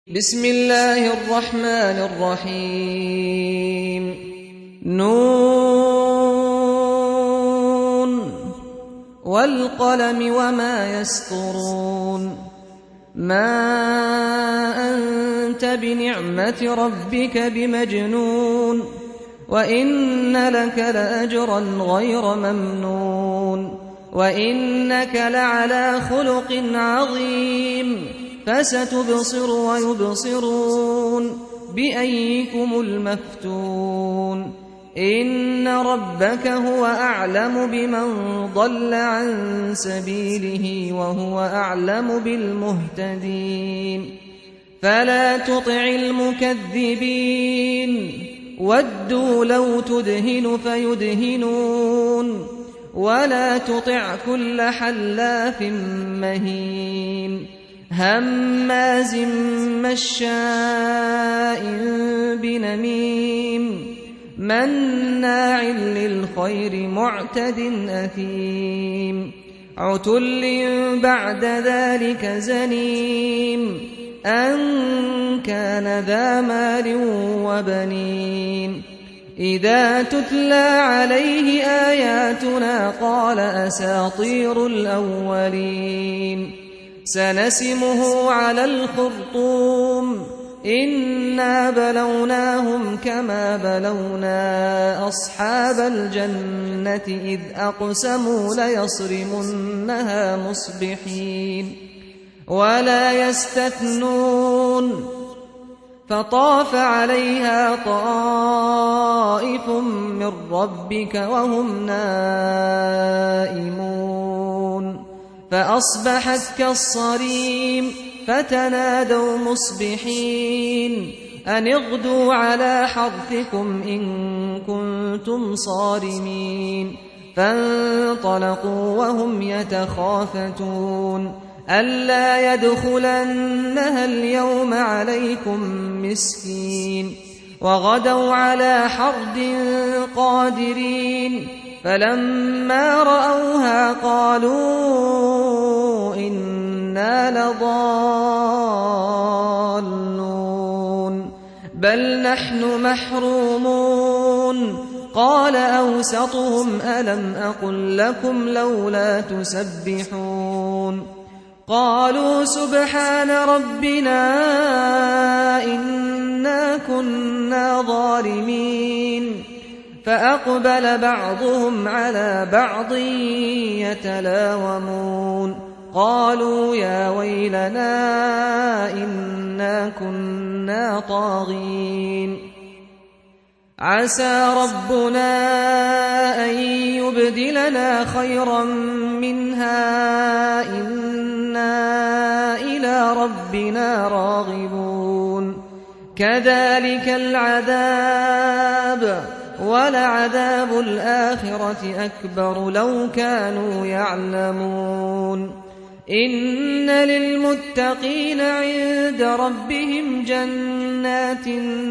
بسم الله الرحمن الرحيم نون والقلم وما يسطرون ما أنت بنعمة ربك بمجنون وإن لك لأجرا غير ممنون وإنك لعلى خلق عظيم فستبصر ويبصرون بأيكم المفتون إن ربك هو أعلم بمن ضل عن سبيله وهو أعلم بالمهتدين فلا تطع المكذبين ودوا لو تدهن فيدهنون ولا تطع كل حلاف مهين هماز مشاء بنميم مناع للخير معتد أثيم عتل بعد ذلك زنيم أن كان ذا مال وبنين إذا تتلى عليه آياتنا قال أساطير الأولين سنسمه على الخرطوم إنا بلوناهم كما بلونا أصحاب الجنة إذ أقسموا ليصرمنها مصبحين ولا يستثنون فطاف عليها طائف من ربك وهم نائمون فأصبحت كالصريم فتنادوا مصبحين أن اغدوا على حرثكم إن كنتم صارمين فانطلقوا وهم يتخافتون ألا يدخلنها اليوم عليكم مسكين وغدوا على حرد قادرين فلما رأوها قالوا إنا لضالون بل نحن محرومون قال أوسطهم ألم أقل لكم لولا تسبحون قالوا سبحان ربنا إنا كنا ظالمين فأقبل بعضهم على بعض يتلاومون قالوا يا ويلنا إنا كنا طاغين عسى ربنا أن يبدلنا خيرا منها إنا إلى ربنا راغبون كذلك العذاب ولعذاب الآخرة أكبر لو كانوا يعلمون إن للمتقين عند ربهم جنات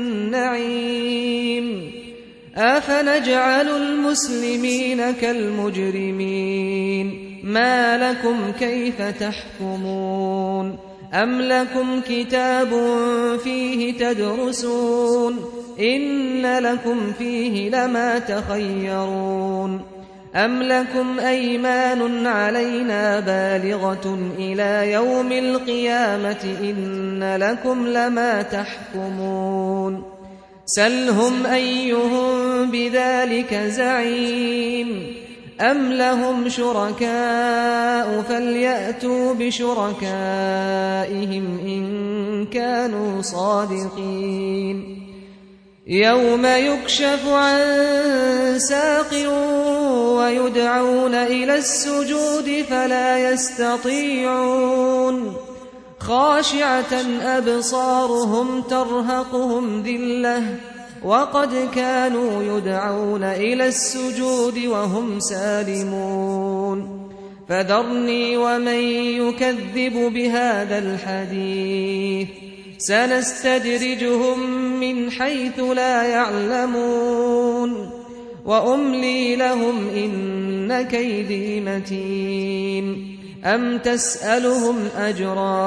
النعيم أفنجعل المسلمين كالمجرمين ما لكم كيف تحكمون أم لكم كتاب فيه تدرسون إن لكم فيه لما تخيرون أم لكم أيمان علينا بالغة إلى يوم القيامة إن لكم لما تحكمون سلهم أيهم بذلك زعيم أم لهم شركاء فليأتوا بشركائهم إن كانوا صادقين يوم يكشف عن ساق ويدعون إلى السجود فلا يستطيعون خاشعة أبصارهم ترهقهم ذلة وقد كانوا يدعون إلى السجود وهم سالمون فذرني ومن يكذب بهذا الحديث سنستدرجهم من حيث لا يعلمون وأملي لهم إن كيدي متين أم تسألهم أجرا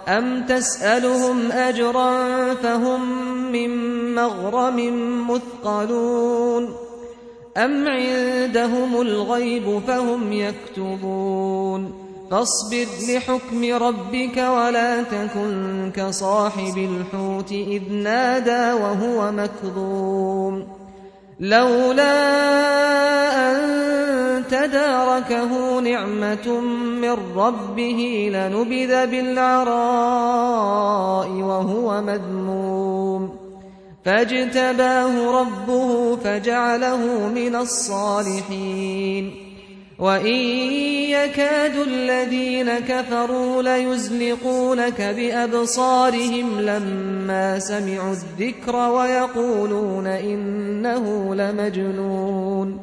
أم تسألهم أجرا فهم من مغرم مثقلون أم عندهم الغيب فهم يكتبون فاصبر لحكم ربك ولا تكن كصاحب الحوت إذ نادى وهو مكظوم لولا أن تداركه نعمة من ربه لنبذ بالعراء وهو مذموم فاجتباه ربه فجعله من الصالحين وإن يكاد الذين كفروا ليزلقونك بأبصارهم لما سمعوا الذكر ويقولون إنه لمجنون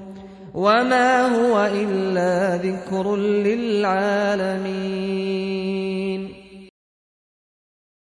وما هو إلا ذكر للعالمين